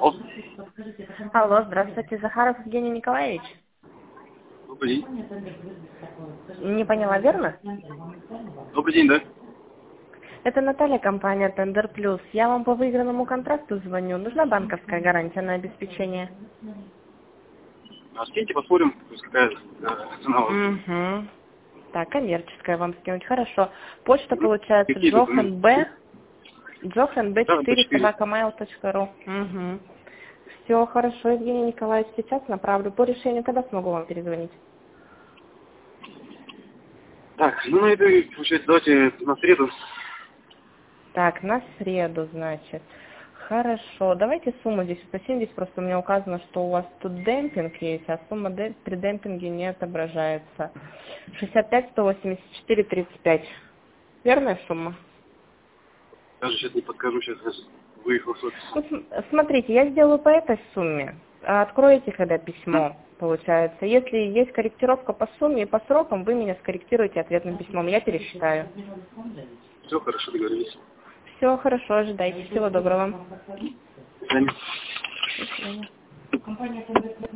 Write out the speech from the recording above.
Алло. Алло, здравствуйте, Захаров Евгений Николаевич. Добрый день. Не поняла, верно? Добрый день, да? Это Наталья, компания Тендер Плюс. Я вам по выигранному контракту звоню. Нужна банковская гарантия на обеспечение? А скиньте, посмотрим, то есть какая цена у вас будет. Угу. Так, коммерческая вам скинуть. Хорошо. Почта Ну, получается какие документы? Джохан Да, Б4 Б4. собакамейл.ру. Угу. Все хорошо, Евгений Николаевич, сейчас направлю. По решению когда смогу вам перезвонить? Так, ну это, получается, давайте на среду. Так, на среду, значит. Хорошо, давайте сумму здесь уточним. Здесь просто у меня указано, что у вас тут демпинг есть, а сумма при демпинге не отображается. 65-184-35. Верная сумма? Даже сейчас не подскажу, сейчас выехал с офиса. Ну, смотрите, я сделаю по этой сумме. А откроете, когда письмо, получается. Если есть корректировка по сумме и по срокам, вы меня скорректируете ответным письмом. Я пересчитаю. Все, хорошо, договорились. Все, хорошо, ожидайте. Всего доброго. До свидания. До свидания.